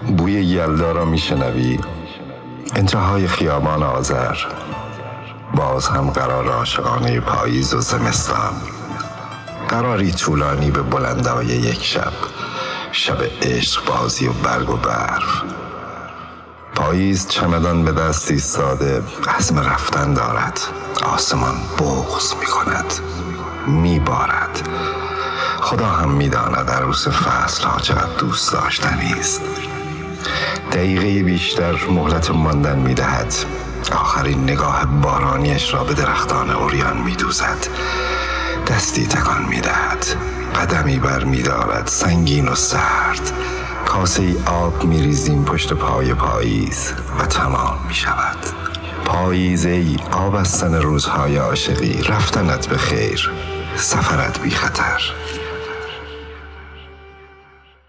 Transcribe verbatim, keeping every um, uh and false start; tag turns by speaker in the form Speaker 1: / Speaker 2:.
Speaker 1: بوی یلدا را میشنوی؟ انتهای خیابان آذر، باز هم قرار عاشقانه پاییز و زمستان، قراری طولانی به بلندای یک شب، شب عشق بازی و برگ و برف. پاییز چمدان به دست ایستاده، عزم رفتن دارد. آسمان بغض می کند، می بارد. خدا هم می داند عروس فصل ها چقدر دوست داشتنی است. دقیقه بیشتر مهلت ماندن می دهد. آخرین نگاه بارانیش را به درختان اوریان می دوزد. دستی تکان می دهد، قدمی بر می دارد سنگین و سرد. کاسه ای آب می ریزیم پشت پای پاییز و تمام می شود. پاییز ای آب بستن روزهای عاشقی، رفتنت به خیر، سفرت بی خطر.